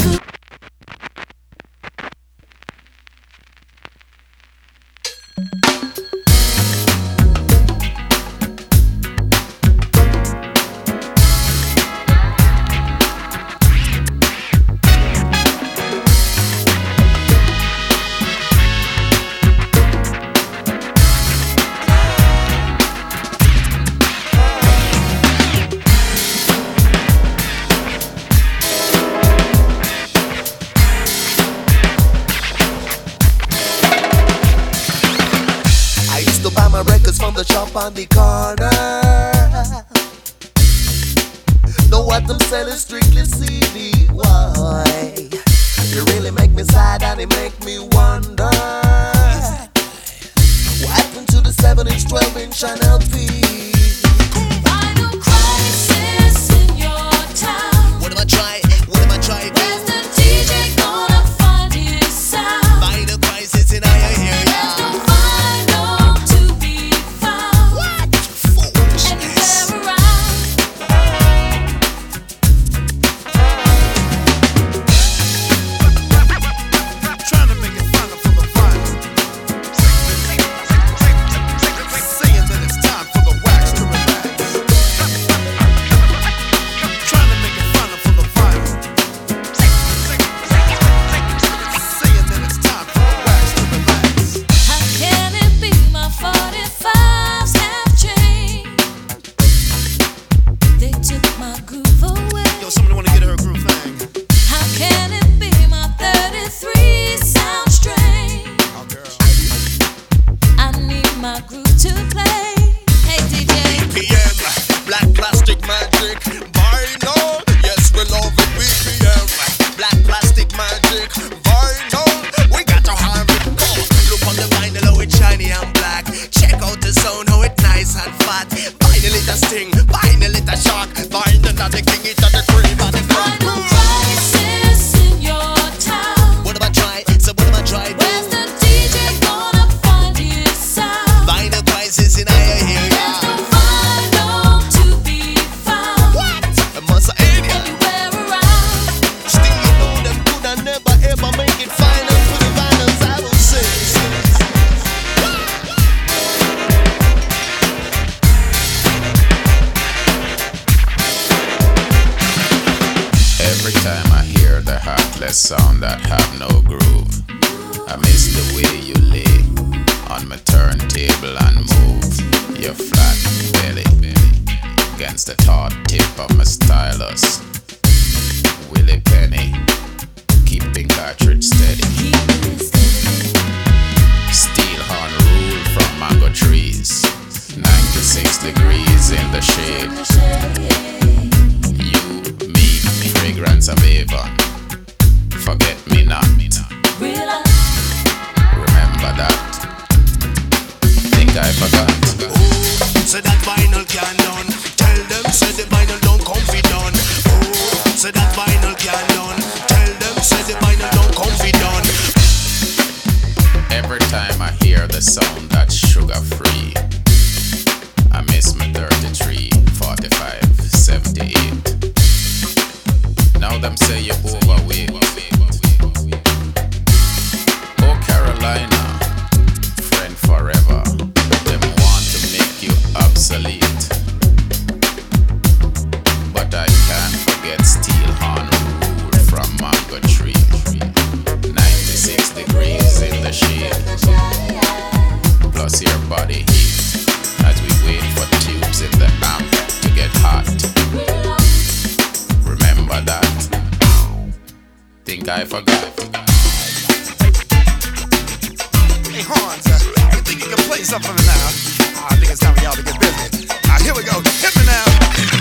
On the corner, know what I'm selling, strictly CD. Why? You really make me sad and it make me wonder what happened to the 7-inch, 12-inch and LP. Vinyl crisis in your town. What am I trying? What am I trying? Where's the DJ gonna find his sound? Vinyl crisis in our area. There's no vinyl to be found. What? Foolishness. Anywhere around. Trying to make it final for the final. Saying that it's time for the wax to relax. Trying to make it final for the final. Saying that it's time for the wax to relax. How can it be my 45s have changed? They took my groove away. Yo, somebody wanna get her groove thing. How can it be my 33 sound strange? Oh, girl. I need my groove to play. Hey DJ, BPM, black plastic magic, vinyl, yes we love it. BPM, black plastic magic, vinyl, we got to have it. Come on, look on the vinyl, how it's shiny and black. Check out the sound, how it nice and fat. Vinyl it a sting, vinyl it a shock. Vinyl not the king, it a the cream and the vinyl crisis in your town. What am I trying? So what am I trying? Where's the DJ gonna find his sound? Vinyl crisis in our area. There's no vinyl to be found. What? A monster area. Anywhere around. Still you know them could I never ever make it final for the vinyls I will say. Every time I hear the heartless sound that have no groove, I miss the way you lay on my turntable and move your flat belly against the taut tip of my stylus. Willie Penny, keeping cartridge steady. Steel horn rule from mango trees, 96 degrees in the shade. You, me, fragrance of Avon. Forget me not. Remember that. Think I forgot. Say that vinyl can done. Tell them say the vinyl don't comfy done. Oh, say that vinyl can done. Tell them say the vinyl don't comfy done. Every time I hear the sound that's sugar free, I miss my 33, 45, 78. Now them say you're overweight. Oh Carolina, friend forever. Them want to make you obsolete. But I can't forget steel horn rule from mango tree. 96 degrees in the shade. Plus your body heat as we wait for tubes in the amp to get hot. Remember that? Think I forgot. Hey, Hans, you think you can play something for me now? I think it's time for y'all to get busy. Here we go. Hit me now.